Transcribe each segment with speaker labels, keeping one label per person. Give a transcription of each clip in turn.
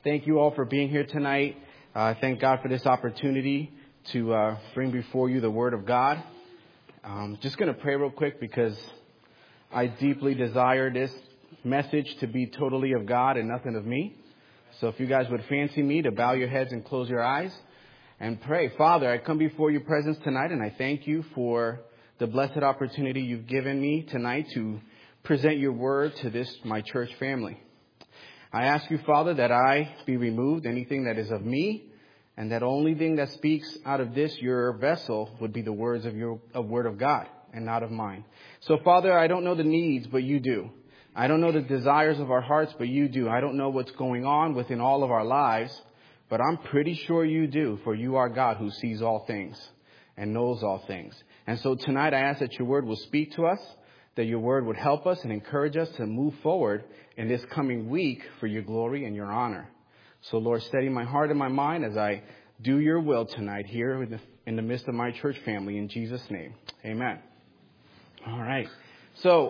Speaker 1: Thank you all for being here tonight. Thank God for this opportunity to bring before you the Word of God. Just going to pray real quick because I deeply desire this message to be totally of God and nothing of me. So if you guys would fancy me to bow your heads and close your eyes and pray. Father, I come before your presence tonight and I thank you for the blessed opportunity you've given me tonight to present your word to this, my church family. I ask you, Father, that I be removed, anything that is of me, and that only thing that speaks out of this, your vessel, would be the words of your word of God and not of mine. So, Father, I don't know the needs, but you do. I don't know the desires of our hearts, but you do. I don't know what's going on within all of our lives, but I'm pretty sure you do, for you are God who sees all things and knows all things. And so tonight I ask that your word will speak to us, that your word would help us and encourage us to move forward in this coming week for your glory and your honor. So, Lord, steady my heart and my mind as I do your will tonight here in the midst of my church family. In Jesus' name, amen. All right. So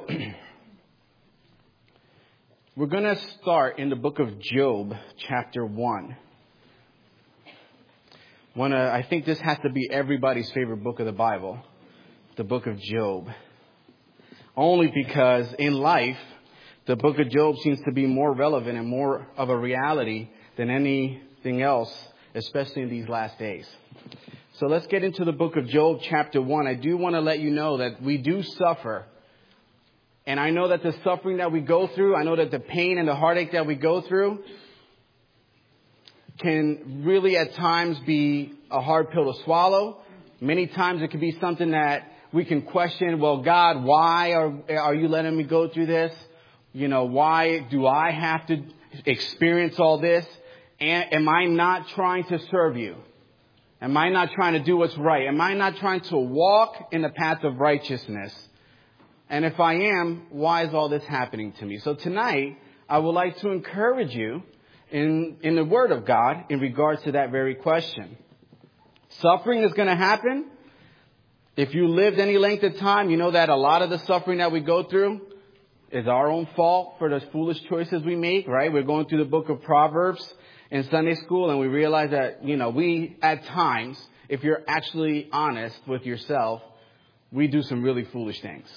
Speaker 1: we're going to start in the book of Job, chapter 1. I think this has to be everybody's favorite book of the Bible, the book of Job. Only because in life, the book of Job seems to be more relevant and more of a reality than anything else, especially in these last days. So let's get into the book of Job, chapter 1. I do want to let you know that we do suffer. And I know that the suffering that we go through, I know that the pain and the heartache that we go through can really at times be a hard pill to swallow. Many times it can be something that we can question, well, God, why are you letting me go through this? You know, why do I have to experience all this? And am I not trying to serve you? Am I not trying to do what's right? Am I not trying to walk in the path of righteousness? And if I am, why is all this happening to me? So tonight, I would like to encourage you in the Word of God in regards to that very question. Suffering is going to happen. If you lived any length of time, you know that a lot of the suffering that we go through is our own fault for the foolish choices we make, right? We're going through the book of Proverbs in Sunday school, and we realize that, we at times, if you're actually honest with yourself, we do some really foolish things.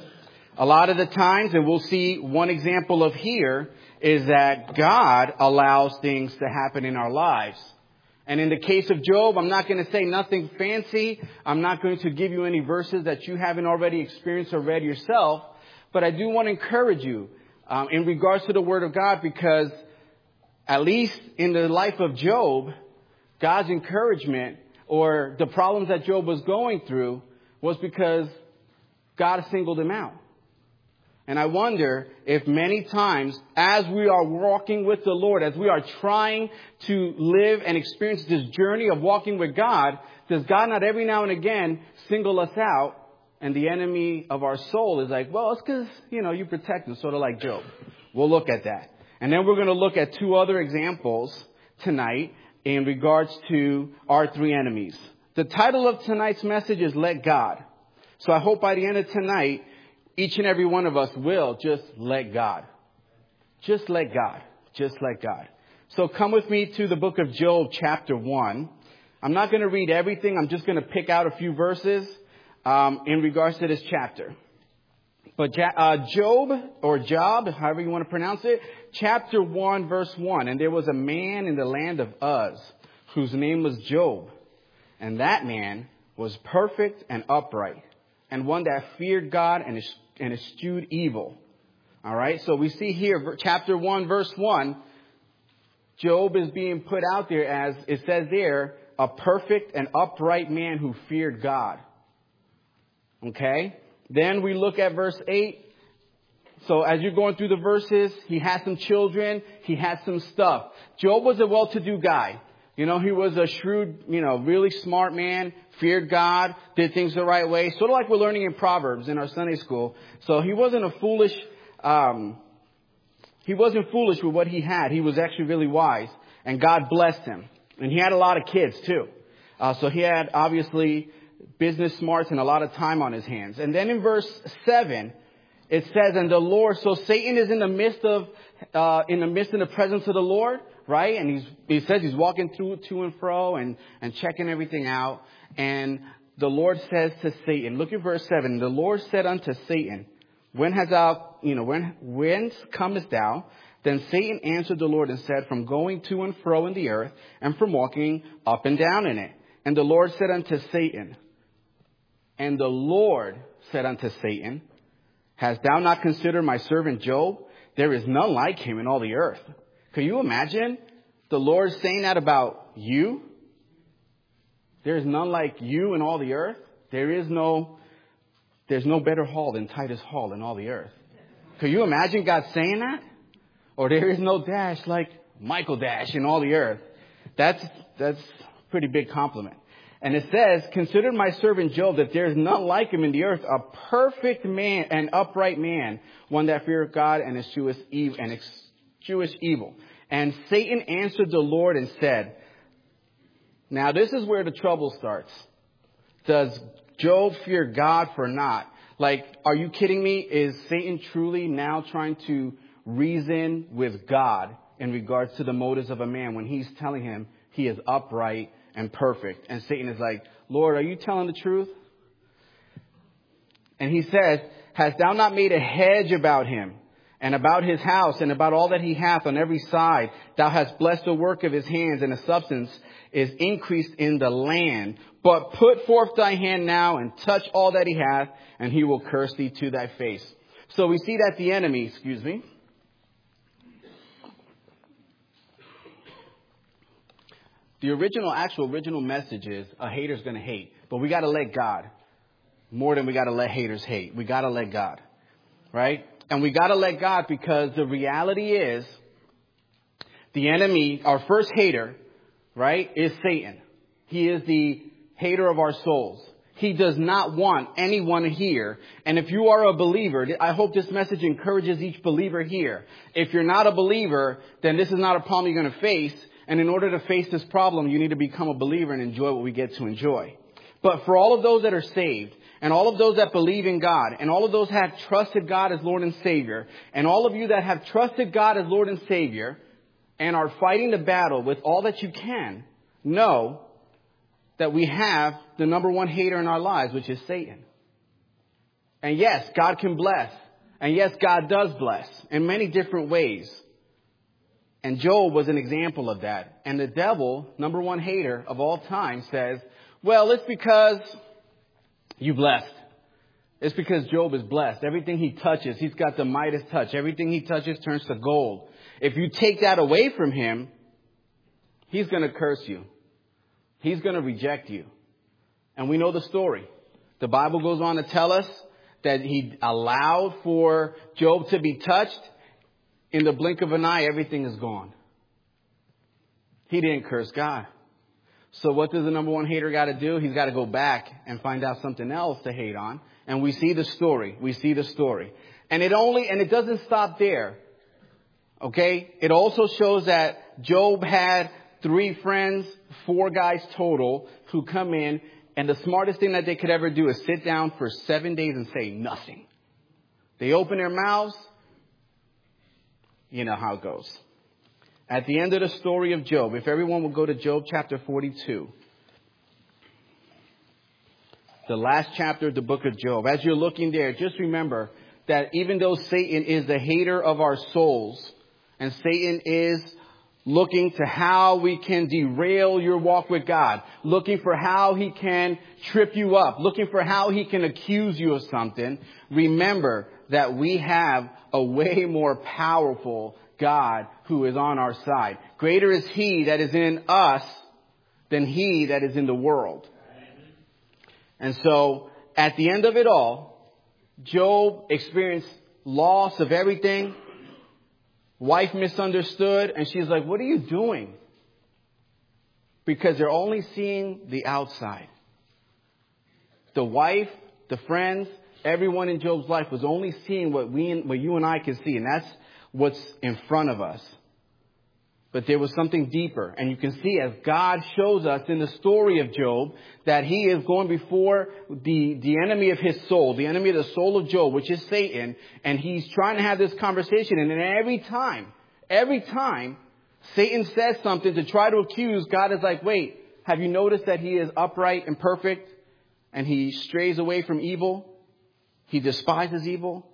Speaker 1: A lot of the times, and we'll see one example of here, is that God allows things to happen in our lives. And in the case of Job, I'm not going to say nothing fancy. I'm not going to give you any verses that you haven't already experienced or read yourself. But I do want to encourage you in regards to the Word of God, because at least in the life of Job, God's encouragement or the problems that Job was going through was because God singled him out. And I wonder if many times as we are walking with the Lord, as we are trying to live and experience this journey of walking with God, does God not every now and again single us out? And the enemy of our soul is like, well, it's because, you protect us, sort of like Job. We'll look at that. And then we're going to look at two other examples tonight in regards to our three enemies. The title of tonight's message is Let God. So I hope by the end of tonight, each and every one of us will just let God. Just let God. Just let God. So come with me to the book of Job, chapter 1. I'm not going to read everything. I'm just going to pick out a few verses in regards to this chapter. But Job, or Job, however you want to pronounce it, chapter 1, verse 1. And there was a man in the land of Uz whose name was Job. And that man was perfect and upright, and one that feared God and eschewed evil. All right. So we see here, chapter 1, verse 1, Job is being put out there as it says there, a perfect and upright man who feared God. Okay. Then we look at verse 8. So as you're going through the verses, he had some children. He had some stuff. Job was a well-to-do guy. He was a shrewd, really smart man, feared God, did things the right way. Sort of like we're learning in Proverbs in our Sunday school. So he wasn't foolish with what he had. He was actually really wise, and God blessed him. And he had a lot of kids too. So he had obviously business smarts and a lot of time on his hands. And then in verse 7, it says, and the Lord, so Satan is in the presence of the Lord. right? And he says he's walking to and fro and checking everything out. And the Lord says to Satan, look at verse 7. The Lord said unto Satan, whence comest thou? Then Satan answered the Lord and said, from going to and fro in the earth, and from walking up and down in it. And the Lord said unto Satan, and the Lord said unto Satan, hast thou not considered my servant Job? There is none like him in all the earth. Can you imagine the Lord saying that about you? There is none like you in all the earth. There's no better hall than Titus Hall in all the earth. Can you imagine God saying that? Or there is no Dash like Michael Dash in all the earth. That's a pretty big compliment. And it says, consider my servant Job, that there is none like him in the earth, a perfect man and upright man, one that feareth God and escheweth evil. And Satan answered the Lord and said, now this is where the trouble starts. Does Job fear God for not? Like, are you kidding me? Is Satan truly now trying to reason with God in regards to the motives of a man when he's telling him he is upright and perfect? And Satan is like, Lord, are you telling the truth? And he says, hast thou not made a hedge about him and about his house and about all that he hath on every side? Thou hast blessed the work of his hands, and his substance is increased in the land. But put forth thy hand now and touch all that he hath, and he will curse thee to thy face. So we see that the enemy, the original message is a hater's going to hate. But we got to let God. More than we got to let haters hate. We got to let God. Right? And we got to let God, because the reality is the enemy, our first hater, right, is Satan. He is the hater of our souls. He does not want anyone here. And if you are a believer, I hope this message encourages each believer here. If you're not a believer, then this is not a problem you're going to face. And in order to face this problem, you need to become a believer and enjoy what we get to enjoy. But for all of those that are saved, and all of those that believe in God, and all of those that have trusted God as Lord and Savior, and all of you that have trusted God as Lord and Savior, and are fighting the battle with all that you can, know that we have the number one hater in our lives, which is Satan. And yes, God can bless. And yes, God does bless in many different ways. And Job was an example of that. And the devil, number one hater of all time, says, well, it's because you blessed. It's because Job is blessed. Everything he touches, he's got the Midas touch. Everything he touches turns to gold. If you take that away from him, he's going to curse you. He's going to reject you. And we know the story. The Bible goes on to tell us that he allowed for Job to be touched. In the blink of an eye, everything is gone. He didn't curse God. So what does the number one hater got to do? He's got to go back and find out something else to hate on. And we see the story. And it doesn't stop there. Okay? It also shows that Job had 3 friends, 4 guys total, who come in. And the smartest thing that they could ever do is sit down for 7 days and say nothing. They open their mouths. You know how it goes. At the end of the story of Job, if everyone will go to Job chapter 42, the last chapter of the book of Job. As you're looking there, just remember that even though Satan is the hater of our souls, and Satan is looking to how we can derail your walk with God, looking for how he can trip you up, looking for how he can accuse you of something, remember that we have a way more powerful God who is on our side. Greater is he that is in us than he that is in the world. And so at the end of it all, Job experienced loss of everything. Wife misunderstood, and she's like, what are you doing? Because they're only seeing the outside. The wife, the friends, everyone in Job's life was only seeing what you and I can see, and that's what's in front of us. But there was something deeper. And you can see as God shows us in the story of Job that he is going before the enemy of his soul, the enemy of the soul of Job, which is Satan. And he's trying to have this conversation. And then every time Satan says something to try to accuse. God is like, wait, have you noticed that he is upright and perfect and he strays away from evil? He despises evil.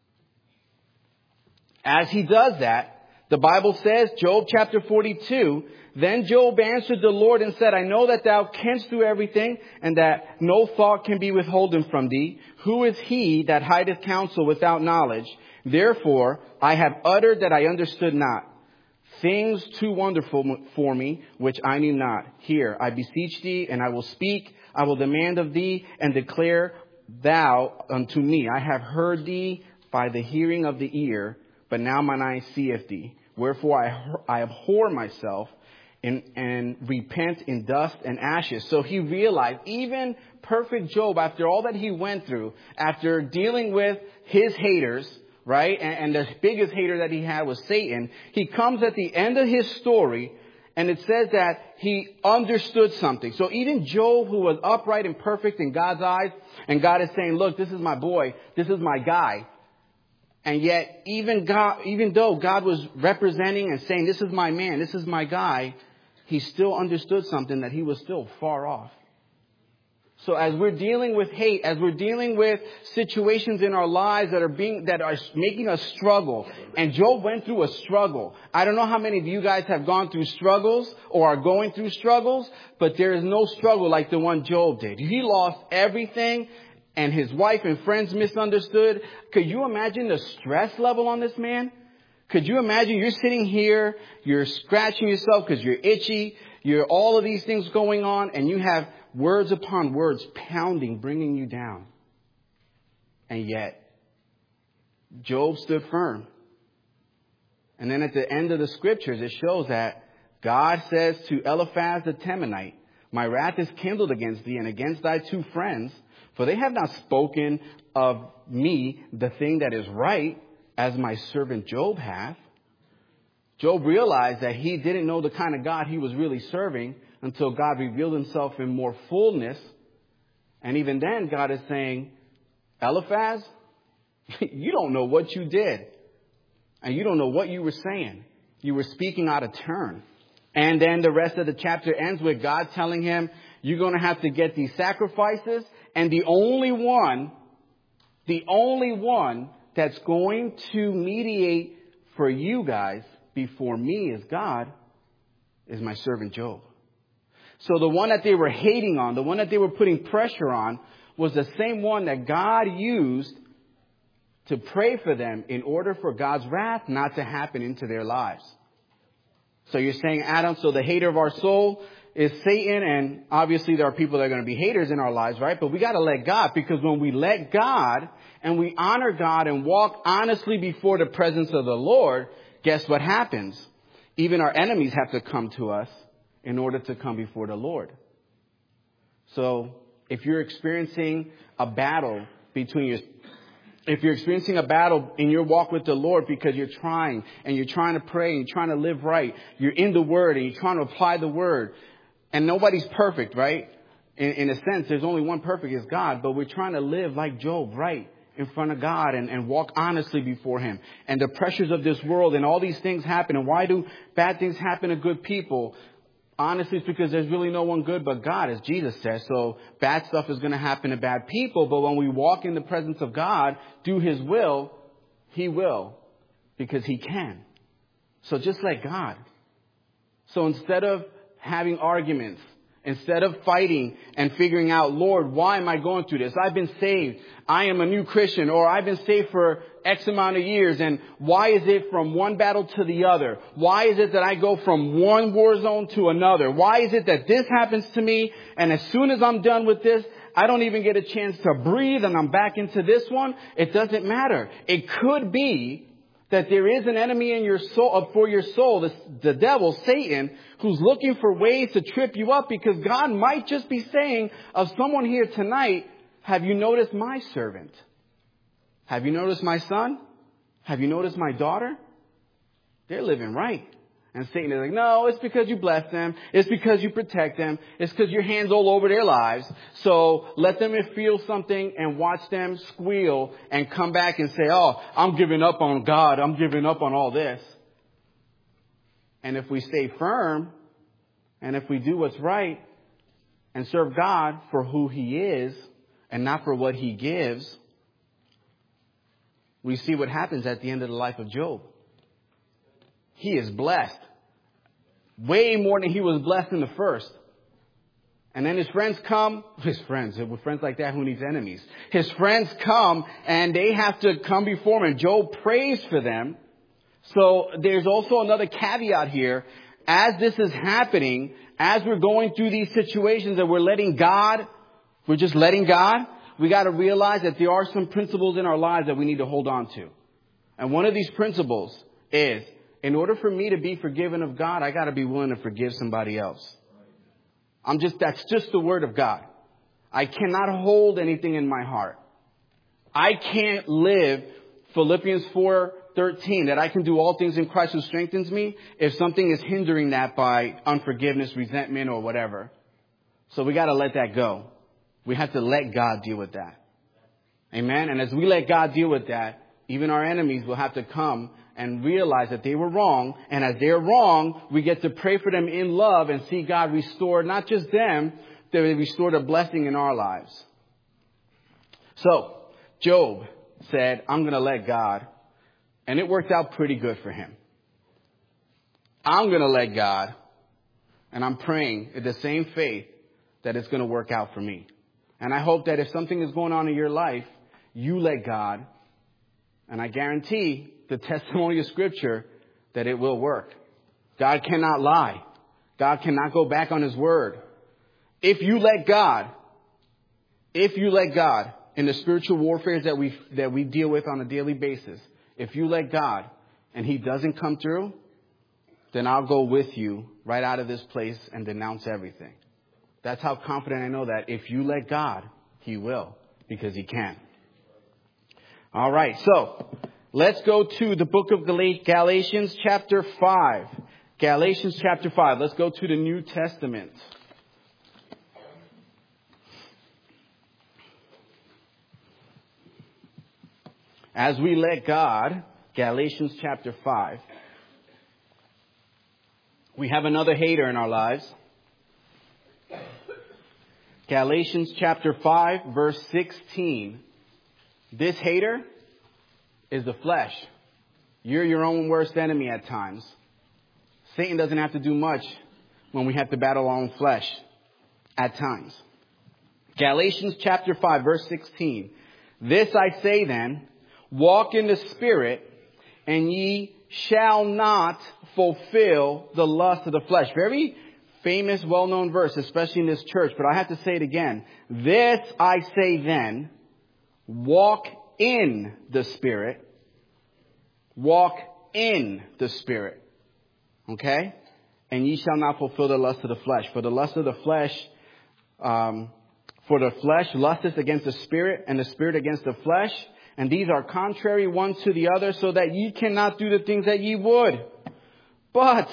Speaker 1: As he does that, the Bible says, Job chapter 42, then Job answered the Lord and said, I know that thou canst do everything, and that no thought can be withholden from thee. Who is he that hideth counsel without knowledge? Therefore I have uttered that I understood not. Things too wonderful for me, which I knew not. Here, I beseech thee, and I will speak. I will demand of thee, and declare thou unto me. I have heard thee by the hearing of the ear, but now mine eye seeth thee. Wherefore I abhor myself and repent in dust and ashes. So he realized, even perfect Job, after all that he went through, after dealing with his haters, right? And the biggest hater that he had was Satan. He comes at the end of his story, and it says that he understood something. So even Job, who was upright and perfect in God's eyes, and God is saying, look, this is my boy, this is my guy. And yet, even though God was representing and saying, this is my man, this is my guy, he still understood something, that he was still far off. So as we're dealing with hate, as we're dealing with situations in our lives that are making us struggle, and Job went through a struggle. I don't know how many of you guys have gone through struggles or are going through struggles, but there is no struggle like the one Job did. He lost everything, and his wife and friends misunderstood. Could you imagine the stress level on this man? Could you imagine you're sitting here, you're scratching yourself because you're itchy, you're all of these things going on, and you have words upon words pounding, bringing you down. And yet, Job stood firm. And then at the end of the scriptures, it shows that God says to Eliphaz the Temanite, my wrath is kindled against thee and against thy two friends, for they have not spoken of me the thing that is right, as my servant Job hath. Job realized that he didn't know the kind of God he was really serving until God revealed himself in more fullness. And even then, God is saying, Eliphaz, you don't know what you did. And you don't know what you were saying. You were speaking out of turn. And then the rest of the chapter ends with God telling him, you're going to have to get these sacrifices. And the only one that's going to mediate for you guys before me is God, is my servant Job. So the one that they were hating on, the one that they were putting pressure on, was the same one that God used to pray for them in order for God's wrath not to happen into their lives. So you're saying, Adam, so the hater of our soul is Satan, and obviously there are people that are going to be haters in our lives, right? But we got to let God, because when we let God and we honor God and walk honestly before the presence of the Lord, guess what happens? Even our enemies have to come to us in order to come before the Lord. So if you're experiencing a battle if you're experiencing a battle in your walk with the Lord because you're trying to pray and you're trying to live right, you're in the Word and you're trying to apply the Word, and nobody's perfect, right? In a sense, there's only one perfect, is God, but we're trying to live like Job, right, in front of God and walk honestly before Him. And the pressures of this world and all these things happen. And why do bad things happen to good people? Honestly, it's because there's really no one good but God, as Jesus says. So bad stuff is going to happen to bad people. But when we walk in the presence of God, do His will, He will, because He can. So just let God. So instead of having arguments, instead of fighting and figuring out, Lord, why am I going through this? I've been saved. I am a new Christian, or I've been saved for X amount of years. And why is it from one battle to the other? Why is it that I go from one war zone to another? Why is it that this happens to me, and as soon as I'm done with this, I don't even get a chance to breathe and I'm back into this one? It doesn't matter. It could be that there is an enemy in your soul, for your soul, the devil, Satan, who's looking for ways to trip you up, because God might just be saying of someone here tonight, have you noticed my servant? Have you noticed my son? Have you noticed my daughter? They're living right. And Satan is like, no, it's because you bless them. It's because you protect them. It's because your hand's all over their lives. So let them feel something and watch them squeal and come back and say, oh, I'm giving up on God. I'm giving up on all this. And if we stay firm, and if we do what's right, and serve God for who He is, and not for what He gives, we see what happens at the end of the life of Job. He is blessed. Way more than he was blessed in the first. And then his friends come. With friends like that, who needs enemies? His friends come and they have to come before him. And Job prays for them. So there's also another caveat here. As this is happening, as we're going through these situations and we're just letting God, we got to realize that there are some principles in our lives that we need to hold on to. And one of these principles is, in order for me to be forgiven of God, I got to be willing to forgive somebody else. That's just the word of God. I cannot hold anything in my heart. I can't live Philippians 4:13, that I can do all things in Christ who strengthens me, if something is hindering that by unforgiveness, resentment, or whatever. So we got to let that go. We have to let God deal with that. Amen. And as we let God deal with that, even our enemies will have to come and realize that they were wrong. And as they're wrong, we get to pray for them in love and see God restore not just them, they restore a blessing in our lives. So Job said, I'm going to let God. And it worked out pretty good for him. I'm going to let God. And I'm praying in the same faith that it's going to work out for me. And I hope that if something is going on in your life, you let God. And I guarantee the testimony of Scripture that it will work. God cannot lie. God cannot go back on His word. If you let God in the spiritual warfare that we deal with on a daily basis, if you let God and He doesn't come through, then I'll go with you right out of this place and denounce everything. That's how confident I know that if you let God, He will, because He can. All right, so let's go to the book of Galatians chapter 5. Galatians chapter 5. Let's go to the New Testament. As we let God, Galatians chapter 5. We have another hater in our lives. Galatians chapter 5, verse 16. This hater is the flesh. You're your own worst enemy at times. Satan doesn't have to do much when we have to battle our own flesh at times. Galatians chapter 5, verse 16. This I say then, walk in the Spirit, and ye shall not fulfill the lust of the flesh. Very famous, well-known verse, especially in this church, but I have to say it again. This I say then, walk in the Spirit. Walk in the Spirit. Okay? And ye shall not fulfill the lust of the flesh. For the lust of the flesh, lusteth against the Spirit, and the Spirit against the flesh. And these are contrary one to the other, so that ye cannot do the things that ye would. But,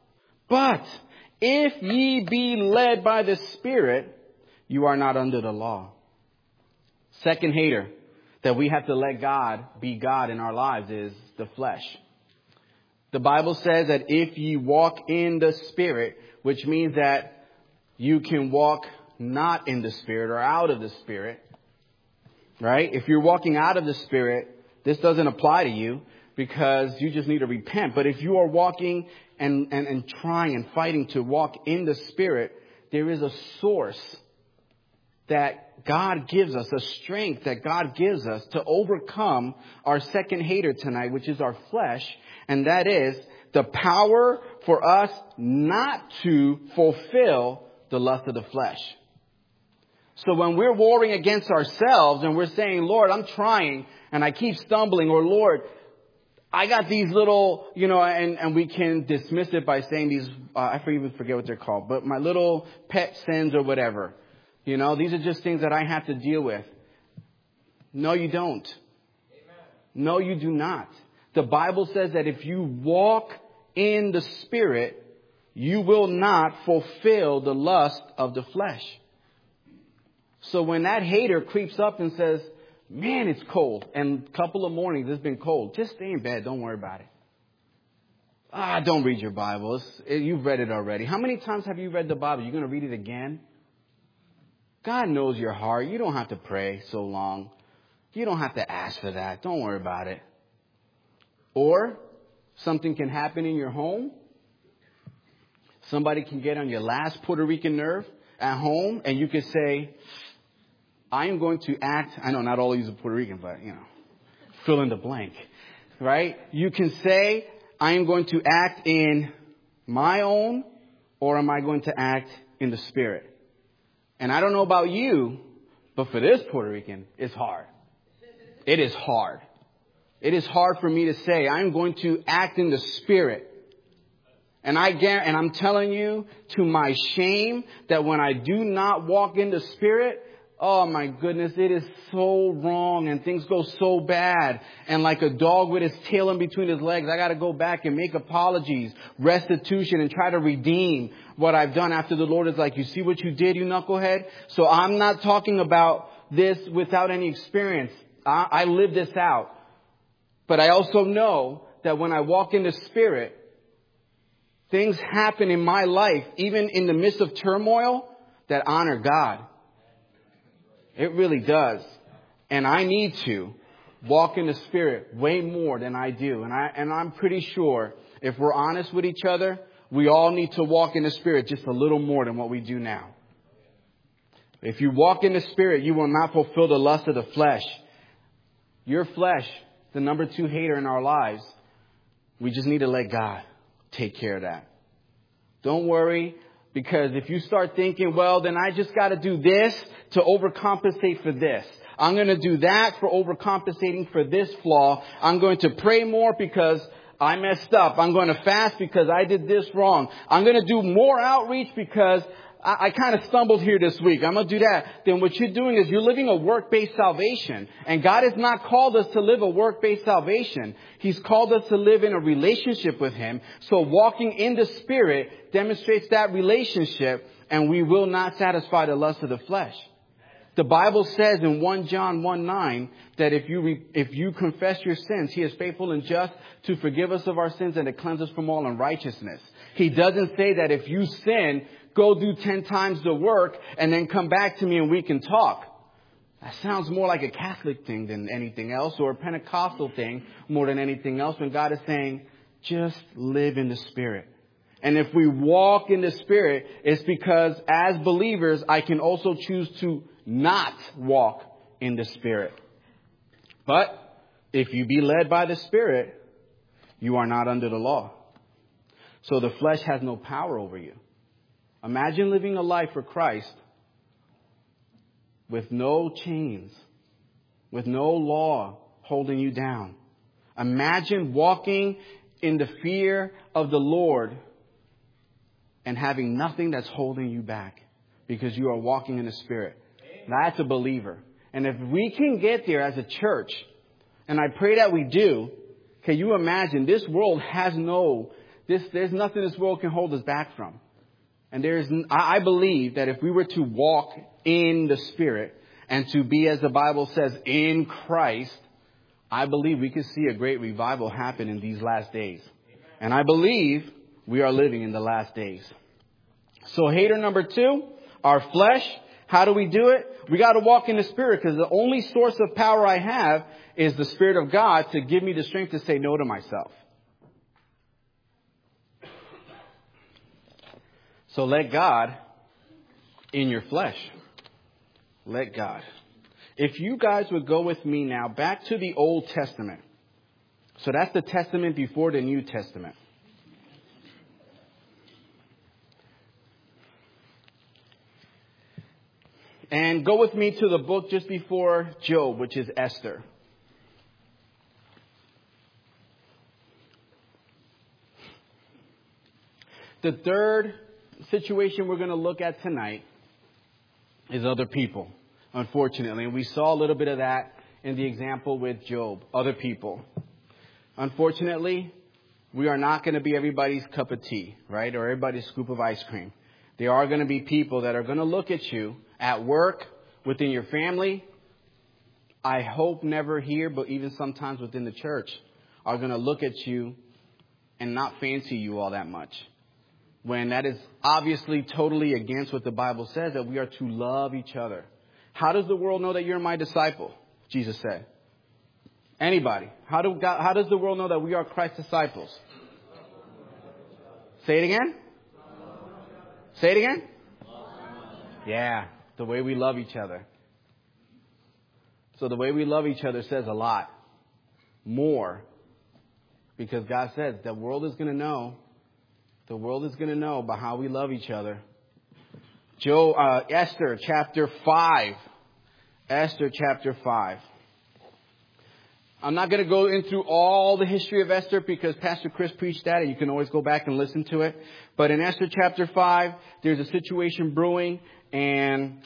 Speaker 1: if ye be led by the Spirit, you are not under the law. Second hater that we have to let God be God in our lives is the flesh. The Bible says that if ye walk in the Spirit, which means that you can walk not in the Spirit or out of the Spirit, right? If you're walking out of the Spirit, this doesn't apply to you because you just need to repent. But if you are walking and trying and fighting to walk in the Spirit, there is a source that God gives us, a strength that God gives us to overcome our second hater tonight, which is our flesh. And that is the power for us not to fulfill the lust of the flesh. So when we're warring against ourselves and we're saying, Lord, I'm trying and I keep stumbling, or Lord, I got these little, and we can dismiss it by saying these, I even forget what they're called, but my little pet sins or whatever. These are just things that I have to deal with. No, you don't. Amen. No, you do not. The Bible says that if you walk in the Spirit, you will not fulfill the lust of the flesh. So when that hater creeps up and says, man, it's cold, and a couple of mornings it's been cold, just stay in bed. Don't worry about it. Don't read your Bible. You've read it already. How many times have you read the Bible? You're going to read it again? God knows your heart. You don't have to pray so long. You don't have to ask for that. Don't worry about it. Or something can happen in your home. Somebody can get on your last Puerto Rican nerve at home, and you can say, I am going to act. I know not all of you are Puerto Rican, but, fill in the blank, right? You can say, I am going to act in my own, or am I going to act in the Spirit? And I don't know about you, but for this Puerto Rican, it's hard. It is hard. It is hard for me to say, I'm going to act in the Spirit. And I'm telling you, to my shame, that when I do not walk in the Spirit, oh my goodness, it is so wrong and things go so bad. And like a dog with his tail in between his legs, I got to go back and make apologies, restitution, and try to redeem what I've done after the Lord is like, you see what you did, you knucklehead? So I'm not talking about this without any experience. I live this out. But I also know that when I walk in the Spirit, things happen in my life, even in the midst of turmoil, that honor God. It really does. And I need to walk in the Spirit way more than I do. And I'm pretty sure if we're honest with each other, we all need to walk in the Spirit just a little more than what we do now. If you walk in the Spirit, you will not fulfill the lust of the flesh. Your flesh, the number 2 hater in our lives, we just need to let God take care of that. Don't worry, because if you start thinking, well, then I just got to do this to overcompensate for this. I'm going to do that for overcompensating for this flaw. I'm going to pray more because I messed up. I'm going to fast because I did this wrong. I'm going to do more outreach because I kind of stumbled here this week. I'm going to do that. Then what you're doing is you're living a work-based salvation. And God has not called us to live a work-based salvation. He's called us to live in a relationship with Him. So walking in the Spirit demonstrates that relationship, and we will not satisfy the lust of the flesh. The Bible says in 1 John 1:9 that if you confess your sins, He is faithful and just to forgive us of our sins and to cleanse us from all unrighteousness. He doesn't say that if you sin, go do 10 times the work and then come back to me and we can talk. That sounds more like a Catholic thing than anything else, or a Pentecostal thing more than anything else, when God is saying, just live in the Spirit. And if we walk in the Spirit, it's because as believers, I can also choose to not walk in the Spirit. But if you be led by the Spirit, you are not under the law. So the flesh has no power over you. Imagine living a life for Christ with no chains, with no law holding you down. Imagine walking in the fear of the Lord and having nothing that's holding you back because you are walking in the Spirit. That's a believer. And if we can get there as a church, and I pray that we do, can you imagine this world has there's nothing this world can hold us back from. And I believe that if we were to walk in the Spirit and to be, as the Bible says, in Christ, I believe we could see a great revival happen in these last days. And I believe we are living in the last days. So hater number 2, our flesh. How do we do it? We got to walk in the Spirit, because the only source of power I have is the Spirit of God to give me the strength to say no to myself. So let God in your flesh. Let God. If you guys would go with me now back to the Old Testament. So that's the Testament before the New Testament. And go with me to the book just before Job, which is Esther. The third situation we're going to look at tonight is other people, unfortunately. And we saw a little bit of that in the example with Job, other people. Unfortunately, we are not going to be everybody's cup of tea, right? Or everybody's scoop of ice cream. There are going to be people that are going to look at you at work, within your family. I hope never here, but even sometimes within the church, are going to look at you and not fancy you all that much. When that is obviously totally against what the Bible says, that we are to love each other. How does the world know that you're my disciple? Jesus said. Anybody? How does the world know that we are Christ's disciples? Say it again. Say it again. Yeah, the way we love each other. So the way we love each other says a lot more, because God says the world is going to know. The world is going to know about how we love each other. Esther chapter 5. Esther chapter 5. I'm not going to go into all the history of Esther because Pastor Chris preached that, and you can always go back and listen to it. But in Esther chapter 5, there's a situation brewing, and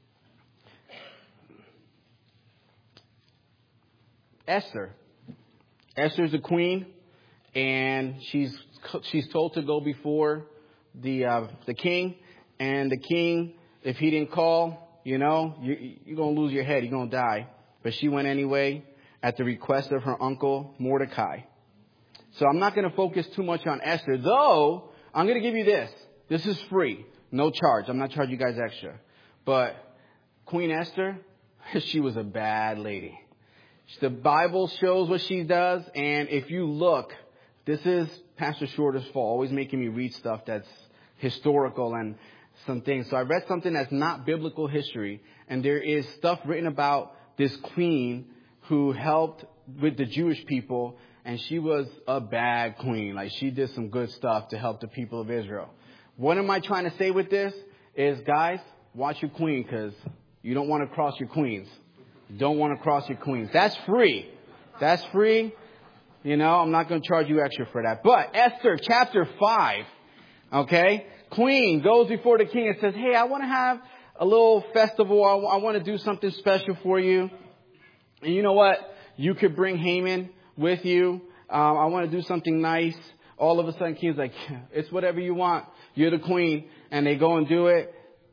Speaker 1: Esther's the queen, and she's told to go before the king, and the king, if he didn't call, you're going to lose your head. You're going to die. But she went anyway at the request of her uncle Mordecai. So I'm not going to focus too much on Esther, though I'm going to give you this. This is free. No charge. I'm not charging you guys extra. But Queen Esther, she was a bad lady. The Bible shows what she does, and if you look, this is Pastor Shorter's fault, always making me read stuff that's historical and some things. So I read something that's not biblical history, and there is stuff written about this queen who helped with the Jewish people, and she was a bad queen. Like, she did some good stuff to help the people of Israel. What am I trying to say with this is, guys, watch your queen, because you don't want to cross your queens. You don't want to cross your queens. That's free. That's free. I'm not going to charge you extra for that. But Esther chapter 5, okay? Queen goes before the king and says, hey, I want to have a little festival. I want to do something special for you. And you know what? You could bring Haman with you. I want to do something nice. All of a sudden, king's like, it's whatever you want. You're the queen. And they go and do it.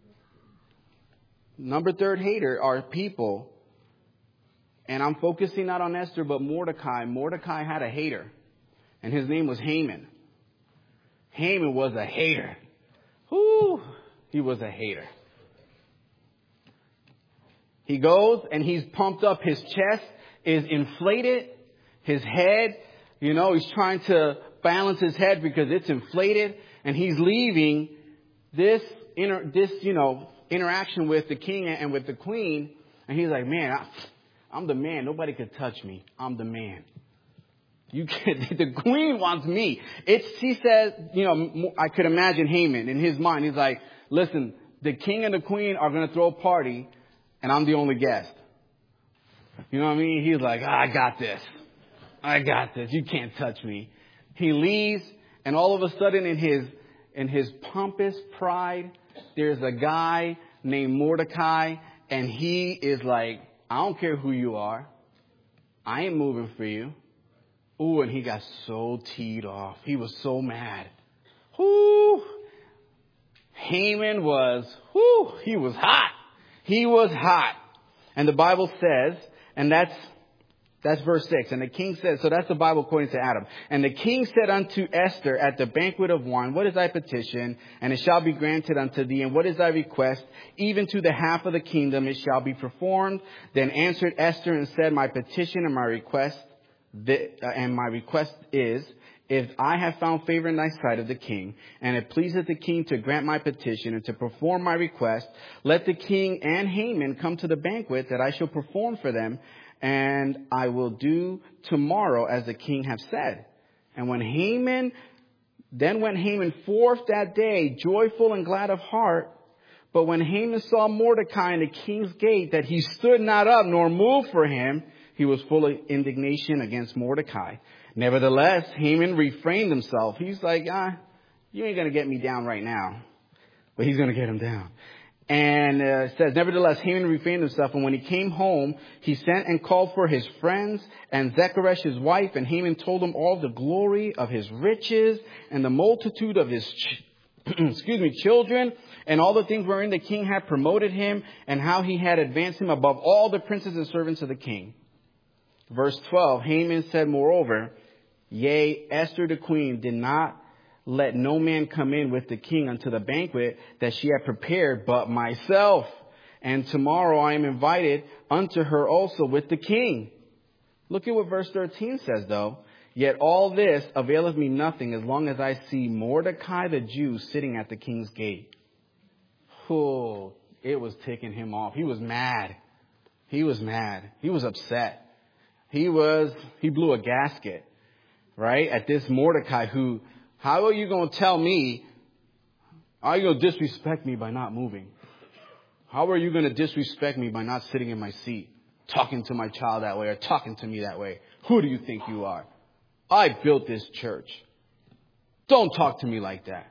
Speaker 1: Number third hater are people. And I'm focusing not on Esther, but Mordecai. Mordecai had a hater. And his name was Haman. Haman was a hater. Whoo! He was a hater. He goes and he's pumped up. His chest is inflated. His head, he's trying to balance his head because it's inflated. And he's leaving this interaction with the king and with the queen. And he's like, man, I'm the man. Nobody could touch me. I'm the man. The queen wants me. She says, I could imagine Haman in his mind. He's like, listen, the king and the queen are going to throw a party and I'm the only guest. You know what I mean? He's like, I got this. You can't touch me. He leaves, and all of a sudden in his pompous pride, there's a guy named Mordecai, and he is like, I don't care who you are. I ain't moving for you. Ooh, and he got so teed off. He was so mad. Whoo! Haman he was hot. He was hot. And the Bible says, and that's verse 6. And the king said, so that's the Bible according to Adam. And the king said unto Esther at the banquet of wine, what is thy petition? And it shall be granted unto thee. And what is thy request? Even to the half of the kingdom it shall be performed. Then answered Esther and said, my petition and my request is, if I have found favor in thy sight of the king, and it pleaseth the king to grant my petition and to perform my request, let the king and Haman come to the banquet that I shall perform for them, and I will do tomorrow as the king hath said. And went Haman forth that day, joyful and glad of heart. But when Haman saw Mordecai in the king's gate, that he stood not up nor moved for him, he was full of indignation against Mordecai. Nevertheless, Haman refrained himself. He's like, you ain't going to get me down right now. But he's going to get him down. And it says, nevertheless, Haman refrained himself. And when he came home, he sent and called for his friends and Zeresh his wife. And Haman told them all the glory of his riches and the multitude of his children, and all the things wherein the king had promoted him, and how he had advanced him above all the princes and servants of the king. Verse 12, Haman said, moreover, Yea, Esther the queen did not let no man come in with the king unto the banquet that she had prepared, but myself. And tomorrow I am invited unto her also with the king. Look at what verse 13 says, though. Yet all this availeth me nothing as long as I see Mordecai the Jew sitting at the king's gate. Oh, it was ticking him off. He was mad. He was mad. He was upset. He blew a gasket, right? At this Mordecai who, how are you going to tell me, how are you going to disrespect me by not moving? How are you going to disrespect me by not sitting in my seat, talking to my child that way or talking to me that way? Who do you think you are? I built this church. Don't talk to me like that.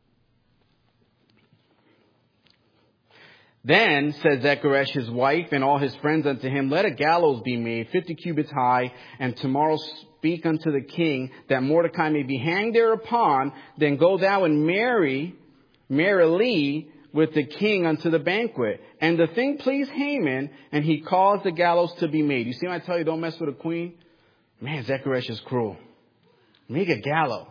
Speaker 1: Then said Zeresh his wife and all his friends unto him, let a gallows be made 50 cubits high, and tomorrow speak unto the king that Mordecai may be hanged thereupon. Then go thou and marry with the king unto the banquet. And the thing pleased Haman, and he caused the gallows to be made. You see when I tell you don't mess with a queen? Man, Zeresh is cruel. Make a gallows.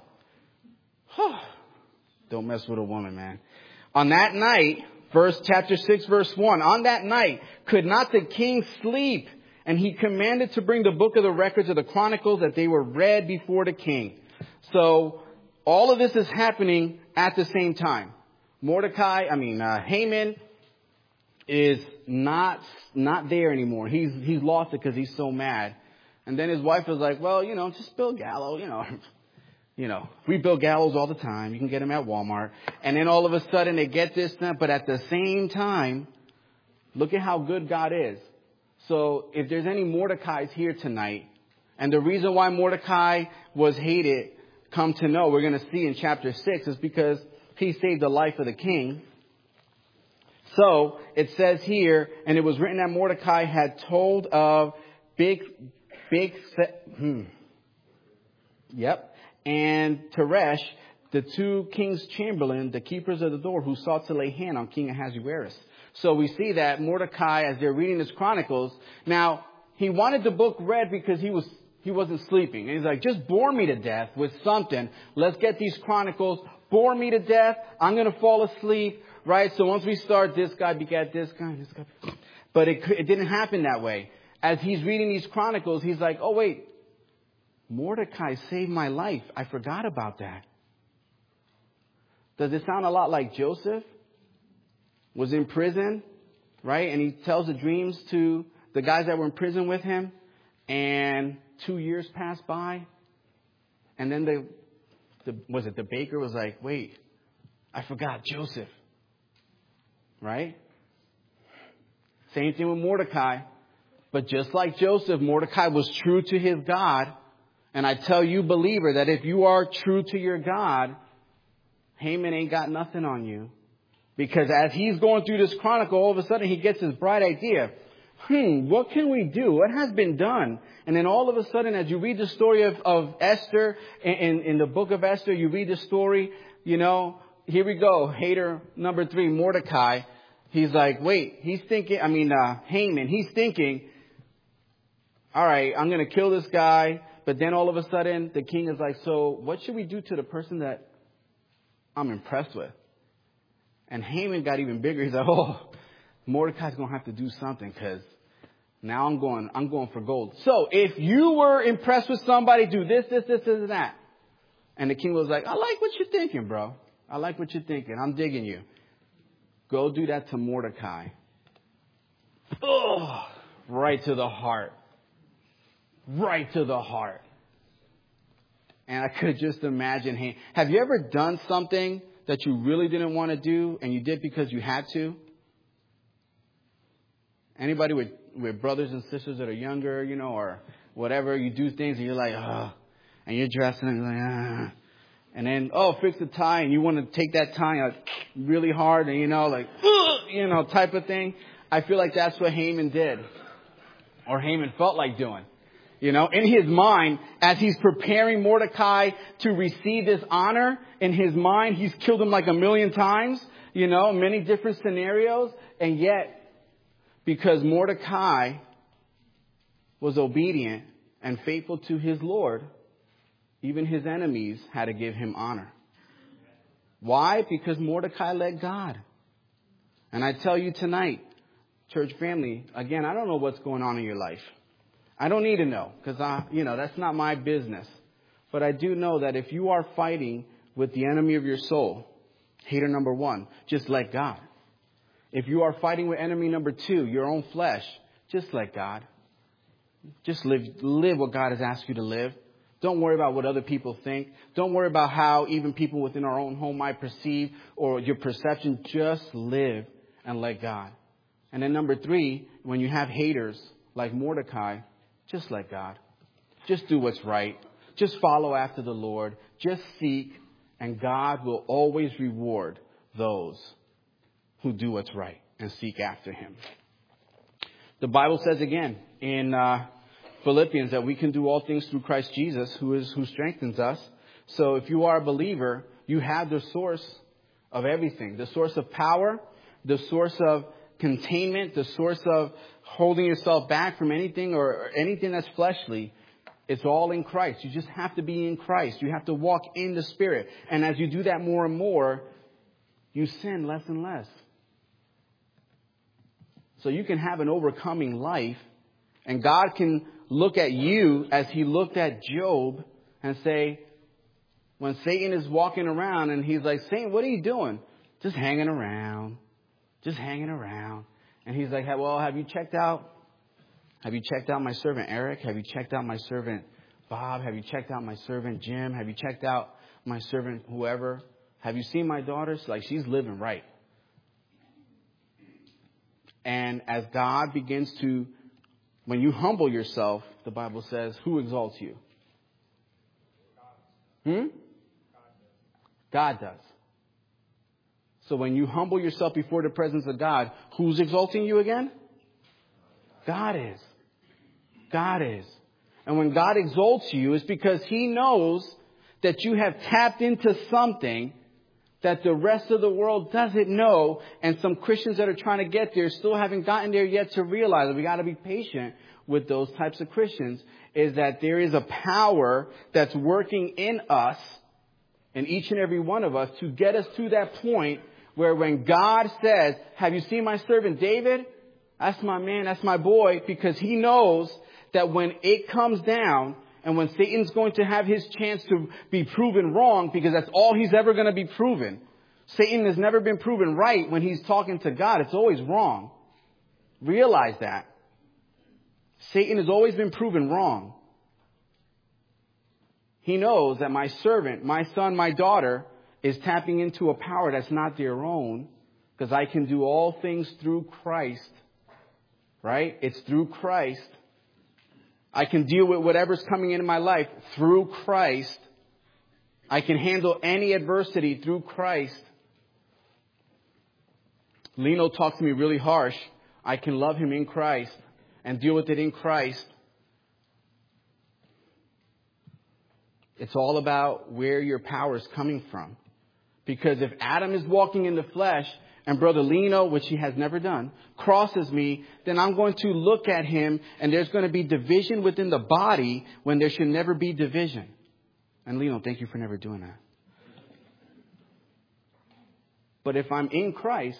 Speaker 1: Don't mess with a woman, man. On that night, chapter 6, verse 1. On that night, could not the king sleep? And he commanded to bring the book of the records of the Chronicles, that they were read before the king. So all of this is happening at the same time. Haman is not there anymore. He's lost it because he's so mad. And then his wife was like, well, just build gallows, we build gallows all the time. You can get them at Walmart. And then all of a sudden they get this, but at the same time, look at how good God is. So if there's any Mordecais here tonight, and the reason why Mordecai was hated, come to know, we're going to see in chapter 6, is because he saved the life of the king. So it says here, and it was written that Mordecai had told of and Teresh, the two king's chamberlain, the keepers of the door, who sought to lay hand on King Ahasuerus. So we see that Mordecai, as they're reading his chronicles, now he wanted the book read because he wasn't sleeping. And he's like, just bore me to death with something. Let's get these chronicles. Bore me to death. I'm going to fall asleep, right? So once we start, this guy begat this guy, this guy. But it didn't happen that way. As he's reading these chronicles, he's like, oh, wait. Mordecai saved my life. I forgot about that. Does it sound a lot like Joseph was in prison, right? And he tells the dreams to the guys that were in prison with him. And 2 years passed by. And then the baker was like, wait, I forgot Joseph. Right? Same thing with Mordecai. But just like Joseph, Mordecai was true to his God. And I tell you, believer, that if you are true to your God, Haman ain't got nothing on you. Because as he's going through this chronicle, all of a sudden he gets this bright idea. What can we do? What has been done? And then all of a sudden, as you read the story of Esther, in the book of Esther, you read the story, here we go. Hater number 3, Mordecai. He's like, wait, Haman, he's thinking, all right, I'm going to kill this guy. But then all of a sudden, the king is like, so what should we do to the person that I'm impressed with? And Haman got even bigger. He's like, oh, Mordecai's going to have to do something because now I'm going for gold. So if you were impressed with somebody, do this, and that. And the king was like, I like what you're thinking, bro. I like what you're thinking. I'm digging you. Go do that to Mordecai. Oh, right to the heart. Right to the heart. And I could just imagine, have you ever done something that you really didn't want to do and you did because you had to? Anybody with brothers and sisters that are younger, or whatever, you do things and you're like, and you're dressing and you're like, and then, fix the tie, and you want to take that tie really hard and type of thing. I feel like that's what Haman did, or Haman felt like doing. In his mind, as he's preparing Mordecai to receive this honor, in his mind, he's killed him like 1,000,000 times, many different scenarios. And yet, because Mordecai was obedient and faithful to his Lord, Even his enemies had to give him honor. Why? Because Mordecai let God. And I tell you tonight, church family, again, I don't know what's going on in your life. I don't need to know because that's not my business. But I do know that if you are fighting with the enemy of your soul, hater number 1, just let God. If you are fighting with enemy number 2, your own flesh, just let God. Just live what God has asked you to live. Don't worry about what other people think. Don't worry about how even people within our own home might perceive or your perception. Just live and let God. And then number 3, when you have haters like Mordecai, just let God. Just do what's right. Just follow after the Lord. Just seek, and God will always reward those who do what's right and seek after him. The Bible says again in Philippians that we can do all things through Christ Jesus who strengthens us. So if you are a believer, you have the source of everything. The source of power, the source of containment, the source of holding yourself back from anything or anything that's fleshly. It's all in Christ. You just have to be in Christ. You have to walk in the Spirit. And as you do that more and more, you sin less and less. So you can have an overcoming life, and God can look at you as he looked at Job and say, when Satan is walking around and he's like, Satan, what are you doing? Just hanging around. Just hanging around. And he's like, well, have you checked out my servant Eric? Have you checked out my servant Bob? Have you checked out my servant Jim? Have you checked out my servant whoever? Have you seen my daughter? She's living right. And as God begins to, when you humble yourself, the Bible says, who exalts you? God does. So when you humble yourself before the presence of God, who's exalting you again? God is. God is. And when God exalts you, it's because he knows that you have tapped into something that the rest of the world doesn't know. And some Christians that are trying to get there still haven't gotten there yet to realize. We got to be patient with those types of Christians. Is that there is a power that's working in us, in each and every one of us, to get us to that point where when God says, have you seen my servant David? That's my man, that's my boy, because he knows that when it comes down and when Satan's going to have his chance to be proven wrong, because that's all he's ever going to be proven. Satan has never been proven right when he's talking to God. It's always wrong. Realize that. Satan has always been proven wrong. He knows that my servant, my son, my daughter, is tapping into a power that's not their own, because I can do all things through Christ. Right? It's through Christ. I can deal with whatever's coming into my life through Christ. I can handle any adversity through Christ. Lino talks to me really harsh. I can love him in Christ and deal with it in Christ. It's all about where your power is coming from. Because if Adam is walking in the flesh and Brother Lino, which he has never done, crosses me, then I'm going to look at him and there's going to be division within the body when there should never be division. And Lino, thank you for never doing that. But if I'm in Christ,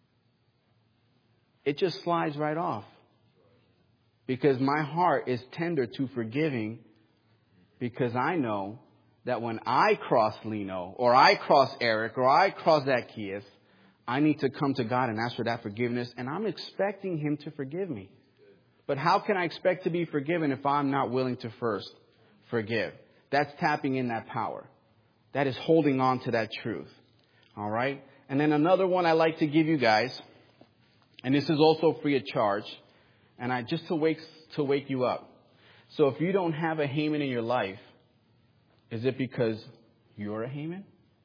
Speaker 1: it just slides right off. Because my heart is tender to forgiving, because I know that when I cross Lino, or I cross Eric, or I cross Zacchaeus, I need to come to God and ask for that forgiveness. And I'm expecting him to forgive me. But how can I expect to be forgiven if I'm not willing to first forgive? That's tapping in that power. That is holding on to that truth. All right. And then another one I like to give you guys, and this is also free of charge, and just to wake you up. So if you don't have a Haman in your life, is it because you're a Haman?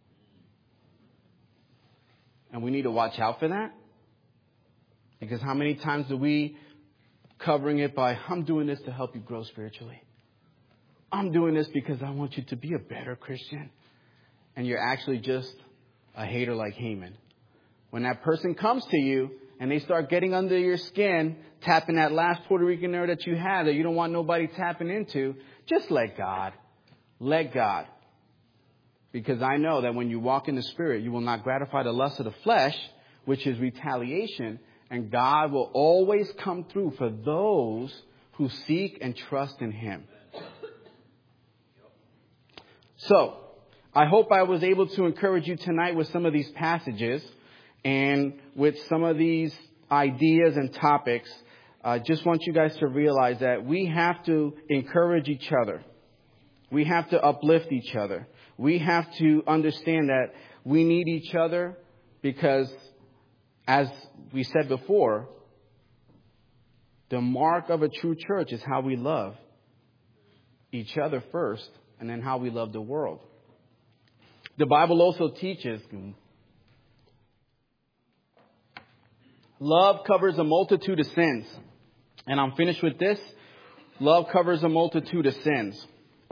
Speaker 1: And we need to watch out for that. Because how many times do we covering it by, I'm doing this to help you grow spiritually. I'm doing this because I want you to be a better Christian. And you're actually just a hater like Haman. When that person comes to you and they start getting under your skin, tapping that last Puerto Rican nerve that you have that you don't want nobody tapping into, just let God. Let God. Because I know that when you walk in the Spirit, you will not gratify the lust of the flesh, which is retaliation. And God will always come through for those who seek and trust in Him. So, I hope I was able to encourage you tonight with some of these passages and with some of these ideas and topics. I just want you guys to realize that we have to encourage each other. We have to uplift each other. We have to understand that we need each other because, as we said before, the mark of a true church is how we love each other first and then how we love the world. The Bible also teaches love covers a multitude of sins. And I'm finished with this. Love covers a multitude of sins.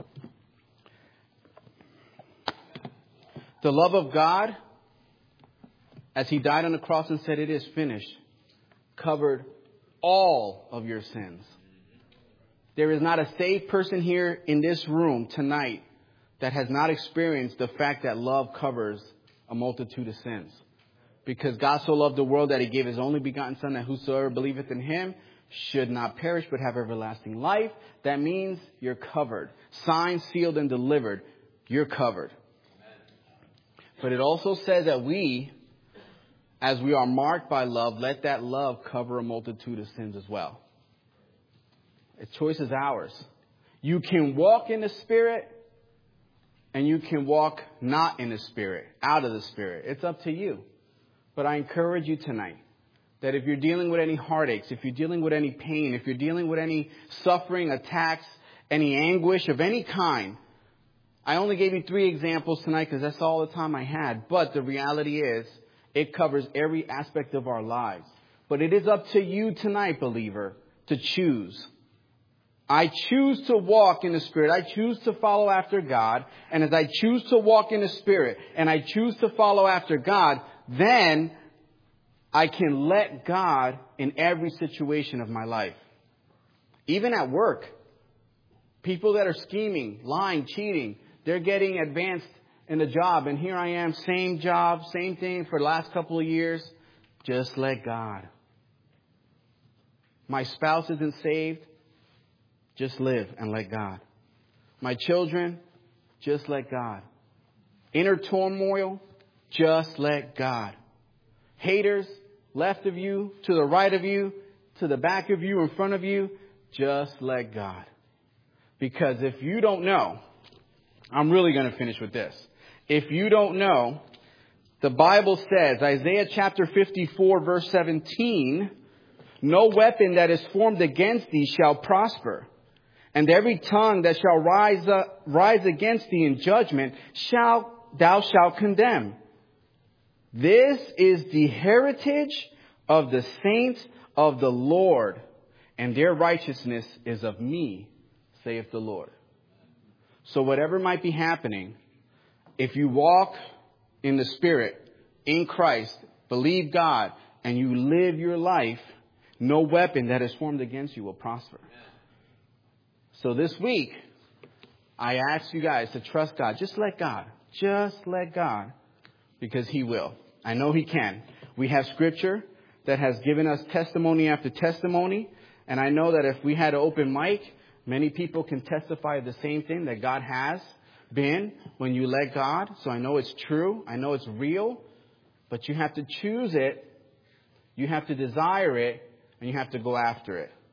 Speaker 1: The love of God, as He died on the cross and said, "It is finished," covered all of your sins. There is not a saved person here in this room tonight that has not experienced the fact that love covers a multitude of sins. Because God so loved the world that He gave His only begotten Son, that whosoever believeth in Him should not perish but have everlasting life. That means you're covered. Signed, sealed, and delivered. You're covered. But it also says that we, as we are marked by love, let that love cover a multitude of sins as well. The choice is ours. You can walk in the Spirit and you can walk not in the Spirit, out of the Spirit. It's up to you. But I encourage you tonight that if you're dealing with any heartaches, if you're dealing with any pain, if you're dealing with any suffering, attacks, any anguish of any kind, I only gave you 3 examples tonight because that's all the time I had. But the reality is, it covers every aspect of our lives. But it is up to you tonight, believer, to choose. I choose to walk in the Spirit. I choose to follow after God. And as I choose to walk in the Spirit and I choose to follow after God, then I can let God in every situation of my life. Even at work. People that are scheming, lying, cheating, they're getting advanced in the job. And here I am, same job, same thing for the last couple of years. Just let God. My spouse isn't saved. Just live and let God. My children, just let God. Inner turmoil, just let God. Haters, left of you, to the right of you, to the back of you, in front of you, just let God. Because if you don't know, I'm really going to finish with this. If you don't know, the Bible says, Isaiah chapter 54, verse 17, "No weapon that is formed against thee shall prosper, and every tongue that shall rise against thee in judgment thou shalt condemn. This is the heritage of the saints of the Lord, and their righteousness is of me, saith the Lord." So whatever might be happening, if you walk in the Spirit, in Christ, believe God, and you live your life, no weapon that is formed against you will prosper. So this week, I ask you guys to trust God. Just let God. Just let God. Because He will. I know He can. We have Scripture that has given us testimony after testimony. And I know that if we had an open mic, many people can testify the same thing, that God has been when you let God. So I know it's true. I know it's real. But you have to choose it. You have to desire it. And you have to go after it.